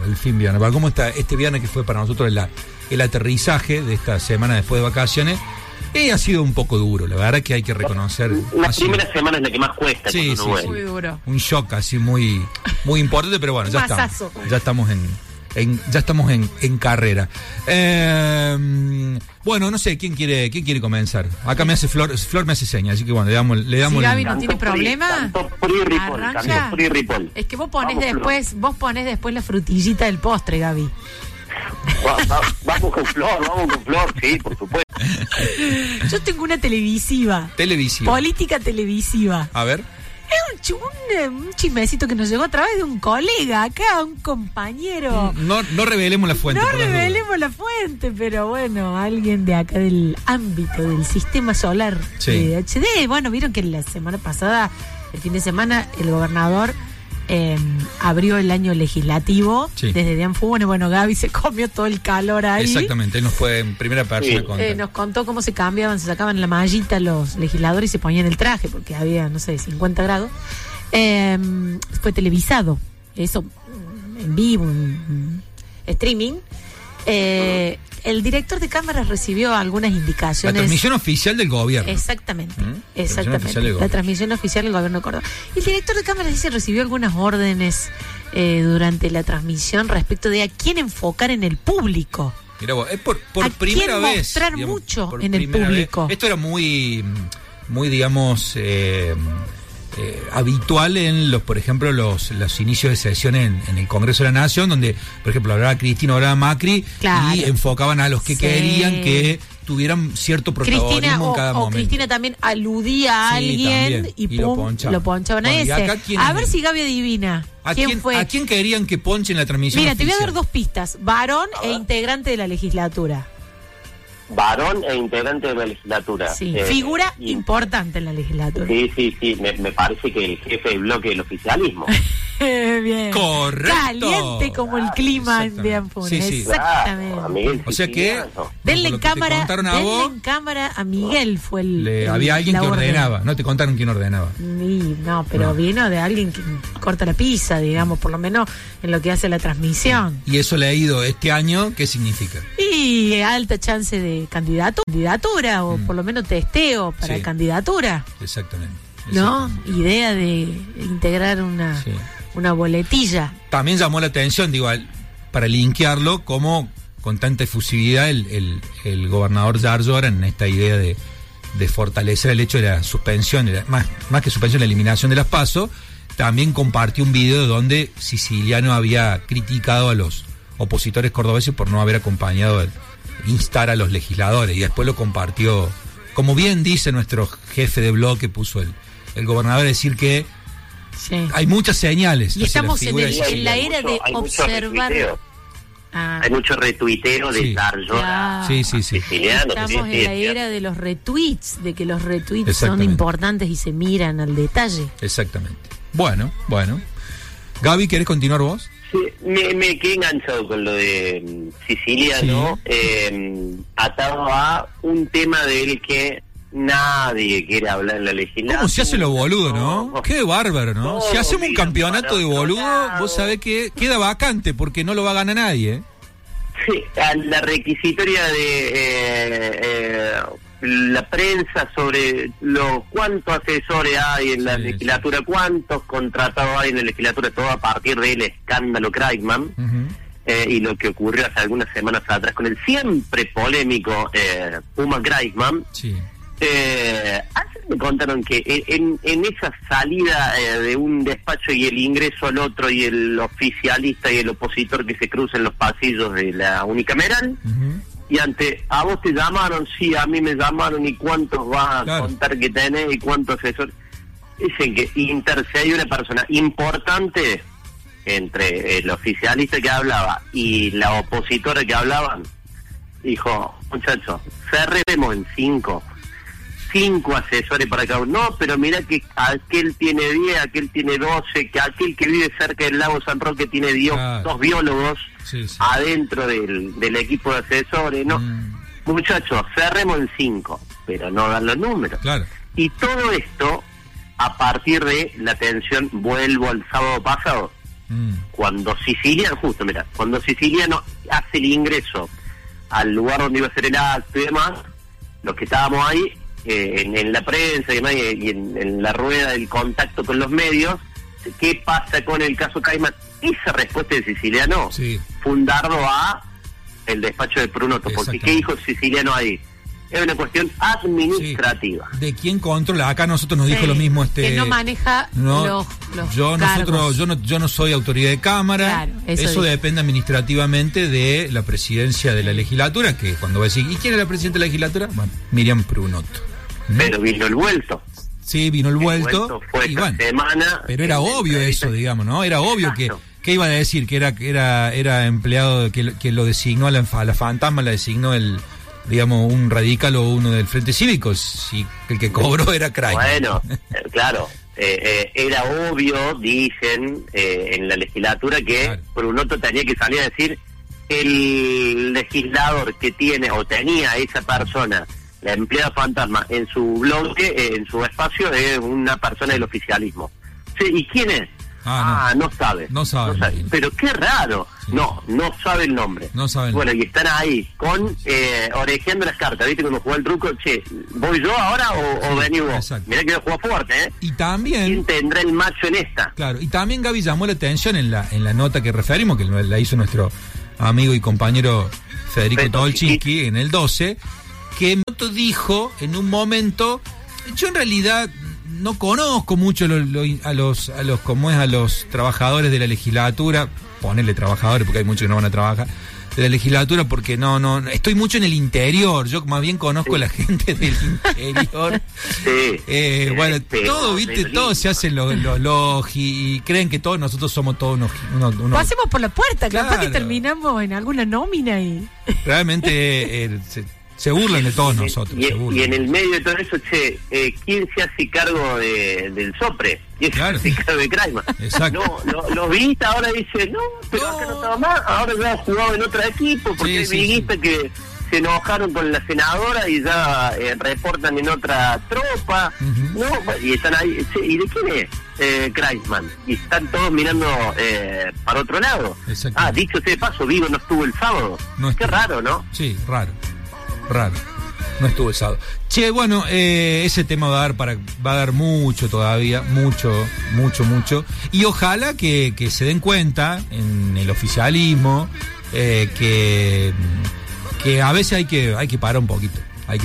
el fin viernes. ¿Cómo está este viernes que fue para nosotros el aterrizaje de esta semana después de vacaciones? Ha sido un poco duro, la verdad que hay que reconocer. La primera semana es la que más cuesta. Sí. Muy duro. Un shock así muy importante, pero bueno, ya estamos en carrera. Bueno, no sé, ¿quién quiere comenzar? Acá me hace Flor me hace señas, así que bueno, le damos si Gaby no tiene problema, arranca. Es que vos pones después la frutillita del postre, Gaby. Vamos con Flor, sí, por supuesto. Yo tengo una televisiva. Política televisiva. A ver. Es un chismecito que nos llegó a través de un colega acá, un compañero. No revelemos la fuente. La fuente, pero bueno, alguien de acá del ámbito del sistema solar de HD. Bueno, vieron que la semana pasada, el fin de semana, el gobernador abrió el año legislativo desde Dianfune. Bueno, Gaby se comió todo el calor ahí. Exactamente, él nos fue en primera persona contar. Nos contó cómo se sacaban la mallita los legisladores y se ponían el traje porque había, 50 grados. Fue televisado, eso en vivo, en streaming. El director de cámaras recibió algunas indicaciones. La transmisión oficial del gobierno. Exactamente. La transmisión oficial del gobierno de Córdoba. El director de cámaras recibió algunas órdenes durante la transmisión respecto de a quién enfocar en el público. Mira vos, es por primera vez. Mostrar mucho en el público. Esto era muy digamos, habitual en por ejemplo, los inicios de sesión en el Congreso de la Nación, donde, por ejemplo, hablaba Cristina, hablaba Macri, y enfocaban a los que querían que tuvieran cierto protagonismo en cada momento. Cristina también aludía a alguien y lo ponchaban a ese. A ver si Gaby adivina. ¿Quién fue? ¿A quién querían que ponchen la transmisión Mira, oficial? te voy a dar 2 pistas. Varón e integrante de la legislatura. Varón e integrante de la legislatura. Sí, figura importante en la legislatura. Sí, me parece que el jefe del bloque del oficialismo. Bien. Correcto. Caliente como el clima en Dianfune. Sí. Exactamente. O sea que denle en cámara a Miguel fue había alguien que ordenaba. No te contaron quién ordenaba. No, pero vino de alguien que corta la pizza, digamos, por lo menos en lo que hace la transmisión. ¿Y eso leído este año qué significa? Y alta chance de candidatura o por lo menos testeo para candidatura. Exactamente. ¿No? Idea de integrar una boletilla. También llamó la atención, para linkearlo, como con tanta efusividad el gobernador Yarlora en esta idea de fortalecer el hecho de la suspensión, más que suspensión, la eliminación de las PASO. También compartió un video donde Siciliano había criticado a los opositores cordobeses por no haber acompañado a instar a los legisladores, y después lo compartió, como bien dice nuestro jefe de bloque, puso el gobernador a decir que hay muchas señales. Y estamos en la era de observar. Hay mucho retuitero de Yarlora. Sí. Estamos en la era de los retweets, de que los retweets son importantes y se miran al detalle. Exactamente. Bueno. Gaby, ¿querés continuar vos? Sí, me quedé enganchado con lo de Siciliano, atado a un tema del que nadie quiere hablar en la legislatura. ¿Cómo se hace lo boludo, no? Qué bárbaro, ¿no? Si hacemos un campeonato de boludo, vos sabés que queda vacante porque no lo va a ganar nadie. Sí, la requisitoria de la prensa sobre cuántos asesores hay en la legislatura, cuántos contratados hay en la legislatura, todo a partir del escándalo Kreitmann. Y lo que ocurrió hace algunas semanas atrás con el siempre polémico Puma Kreitmann. Ayer me contaron que en esa salida de un despacho y el ingreso al otro, y el oficialista y el opositor que se cruzan en los pasillos de la unicameral, y a vos te llamaron, sí, a mí me llamaron, y cuántos vas a contar que tenés y cuántos asesores. Dicen que intercedió una persona importante entre el oficialista que hablaba y la opositora que hablaban. Dijo, muchachos, cerremos en 5 asesores para cada uno. No, pero mira que aquel tiene 10, aquel tiene 12, que aquel que vive cerca del lago San Roque tiene 2 biólogos adentro del equipo de asesores. No, muchachos, cerremos en 5, pero no dan los números. Y todo esto a partir de la tensión, vuelvo al sábado pasado, cuando Siciliano hace el ingreso al lugar donde iba a ser el acto y demás, los que estábamos ahí, en la prensa y demás, y en la rueda del contacto con los medios, ¿qué pasa con el caso Caimán? Esa respuesta de Siciliano fue un dardo a el despacho de Prunoto, porque ¿qué dijo Siciliano ahí? Es una cuestión administrativa. ¿De quién controla? Acá nosotros nos dijo lo mismo. Que no maneja los cargos. Yo no soy autoridad de Cámara. Claro, eso depende administrativamente de la presidencia de la legislatura, que cuando va a decir, ¿y quién es la presidenta de la legislatura? Bueno, Miriam Prunoto. Pero vino el vuelto. Sí, vino el vuelto. Fue esta semana. Pero era obvio eso, digamos, ¿no? Era obvio que iba a decir que era empleado, que lo designó a la fantasma, la designó un radical o uno del Frente Cívico, si el que cobró era Craig. Bueno, claro, era obvio, dicen en la legislatura, que Prunoto tenía que salir a decir el legislador que tiene o tenía esa persona, la empleada fantasma, en su bloque, en su espacio, es una persona del oficialismo. Sí, ¿y quién es? No sabe. No sabe. Pero qué raro. Sí. No sabe el nombre. No sabe el nombre. Y están ahí, orejeando las cartas. ¿Viste cuando jugó el truco? Che, ¿voy yo ahora o vení vos? Exacto. Mirá que jugó fuerte, ¿eh? Y también... ¿Quién tendrá el macho en esta? Claro, y también Gaby llamó la atención en la nota que referimos, que la hizo nuestro amigo y compañero Federico Tolchinsky en el 12, que Prunoto dijo en un momento, yo en realidad no conozco mucho a los trabajadores de la legislatura, ponerle trabajadores porque hay muchos que no van a trabajar, de la legislatura, porque no estoy mucho en el interior, yo más bien conozco a la gente del interior. Bueno, todo, ¿viste? Todo se hace los y creen que todos nosotros somos todos unos pasemos por la puerta, claro. Capaz que terminamos en alguna nómina y... Realmente... se burlan de todos nosotros. Y en el medio de todo eso, ¿quién se hace cargo del SOPRE? ¿Quién se hace cargo de Craigman? Exacto. Los viguistas ahora dicen, pero acá no estaba más, ahora ya han jugado en otro equipo, porque hay viguistas que se enojaron con la senadora y ya reportan en otra tropa, y están ahí. ¿Y de quién es Craigman? Y están todos mirando para otro lado. Dicho sea de paso, Vigo no estuvo el sábado. Qué raro, ¿no? Sí, raro. No estuvo el sábado. Che, bueno, ese tema va a dar mucho todavía, mucho. Y ojalá que se den cuenta en el oficialismo que a veces hay que parar un poquito.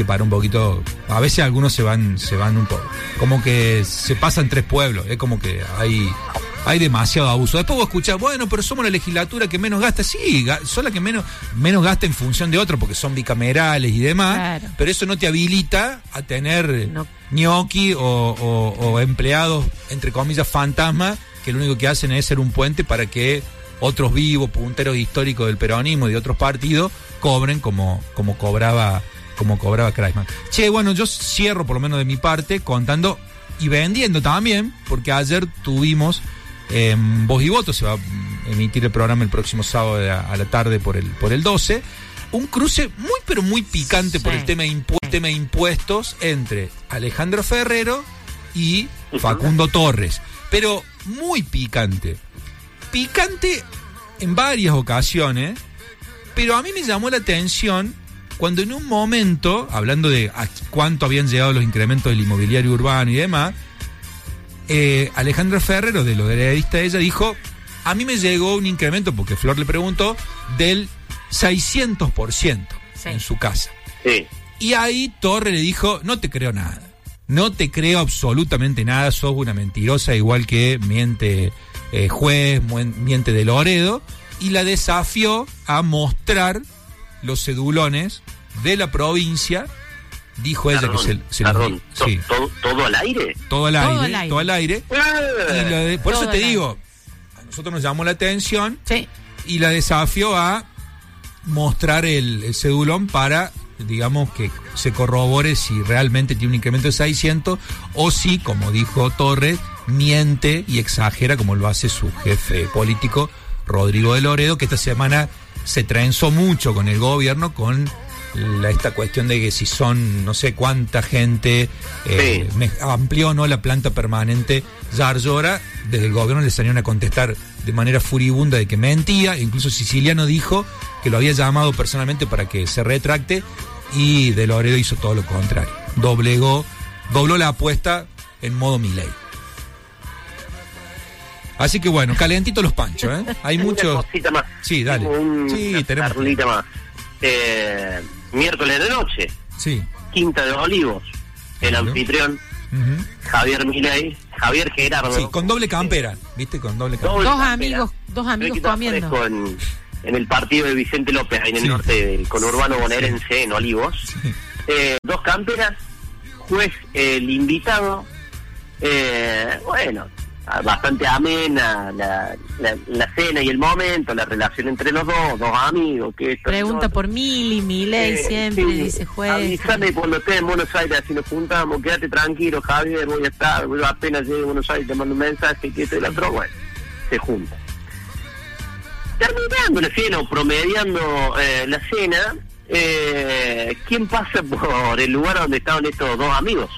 A veces algunos se van un poco. Como que se pasan tres pueblos. Es como que hay demasiado abuso. Después vos escuchás, bueno, pero somos la legislatura que menos gasta. Sí, son la que menos gasta en función de otro, porque son bicamerales y demás. Claro. Pero eso no te habilita a tener ñoqui o empleados, entre comillas, fantasmas, que lo único que hacen es ser un puente para que otros vivos, punteros históricos del peronismo y de otros partidos, cobren como cobraba Craigman. Che, bueno, yo cierro por lo menos de mi parte contando y vendiendo también, porque ayer tuvimos Voz y Voto, se va a emitir el programa el próximo sábado a la tarde por el 12, un cruce muy pero muy picante por el tema de impuestos entre Alejandro Ferrero y Facundo Torres, pero muy picante en varias ocasiones, pero a mí me llamó la atención cuando en un momento, hablando de a cuánto habían llegado los incrementos del inmobiliario urbano y demás, Alejandra Ferrero, de los heredistas de ella, dijo, a mí me llegó un incremento, porque Flor le preguntó, del 600% en su casa. Sí. Y ahí Torre le dijo, no te creo nada, no te creo absolutamente nada, sos una mentirosa, igual que miente Juez, miente de Loredo, y la desafió a mostrar los cedulones de la provincia. Dijo ella que ¿Todo al aire? Todo al aire. Por eso te digo, a nosotros nos llamó la atención y la desafió a mostrar el cedulón para, digamos, que se corrobore si realmente tiene un incremento de 600 o si, como dijo Torres, miente y exagera como lo hace su jefe político, Rodrigo de Loredo, que esta semana se trenzó mucho con el gobierno con esta cuestión de que si son no sé cuánta gente, amplió o no la planta permanente Yarlora. Desde el gobierno le salieron a contestar de manera furibunda de que mentía. Incluso Siciliano dijo que lo había llamado personalmente para que se retracte, y De Loredo hizo todo lo contrario, dobló la apuesta en modo Milei. Así que bueno, calentito los panchos, ¿eh? Hay muchos. Una cosita más. Sí, dale. Sí, tenemos. Una más. Miércoles de noche. Sí. Quinta de Olivos. El anfitrión. Javier Milei, Javier Gerardo. Sí, con doble campera, ¿viste? Con doble campera. Dos amigos comiendo. En el partido de Vicente López, ahí en el norte del conurbano bonaerense, en Olivos. Sí. Dos camperas, juez, el invitado. Bueno, bastante amena la cena y el momento, la relación entre los dos amigos. Pregunta por Milei siempre, sí, dice juez. Avísame cuando estés en Buenos Aires, así nos juntamos, quédate tranquilo, Javier, voy a estar, apenas llegue a Buenos Aires te mando un mensaje, que esto y la otra, bueno, se junta. Terminando la cena o promediando la cena, ¿quién pasa por el lugar donde estaban estos dos amigos?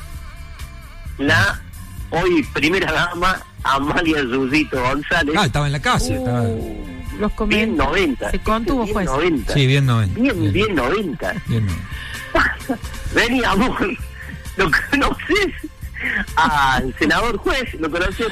La hoy primera dama Amalia Yuyito González. Estaba en la casa. Los bien 90. Se contuvo, juez. 90. Sí, bien 90. Bien 90. Bien 90. Vení, amor. ¿Lo conoces? Al senador juez. ¿Lo conoces?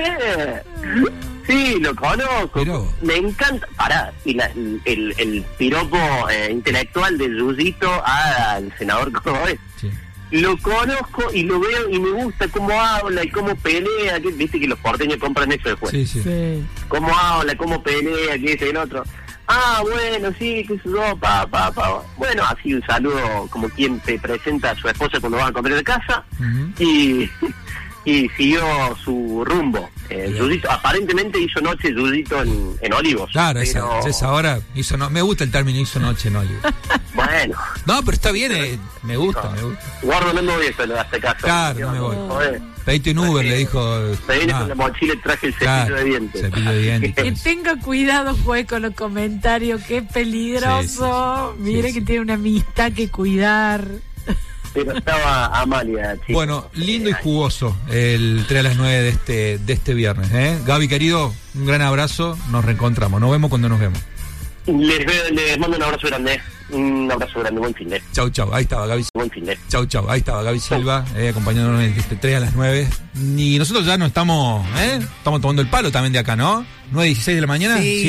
Sí, lo conozco. Pero... me encanta. Pará. Y el piropo intelectual de Yuyito al senador cordobés. Sí. Lo conozco y lo veo y me gusta cómo habla y cómo pelea, que, viste que los porteños compran eso después. Sí. Cómo habla, cómo pelea, que ese y el otro. Bueno, sí, que eso, Bueno, así un saludo como quien te presenta a su esposa cuando van a comer de casa. Y siguió su rumbo. Yuyito, aparentemente hizo noche Yuyito en Olivos. Claro, esa hora hizo me gusta el término, hizo noche en Olivos. Bueno. No, pero está bien, me gusta. Guardo, no me voy a este caso. Claro, no me voy. Pedite un Uber, le dijo. Me vine con la mochila y traje el cepillo de dientes. Que tenga cuidado, juez, con los comentarios, que es peligroso. Mire que tiene una amistad que cuidar. Pero estaba Amalia, chicos. Bueno, lindo y jugoso el 3 a las 9 de este viernes, ¿eh? Gaby, querido, un gran abrazo, nos reencontramos, nos vemos cuando nos vemos. Les mando un abrazo grande, buen fin de. Chau, ahí estaba Gaby. Buen fin de. Chau, ahí estaba Gaby Silva, acompañándonos en este 3 a las 9. Y nosotros ya no estamos tomando el palo también de acá, ¿no? 9:16 de la mañana. Sí.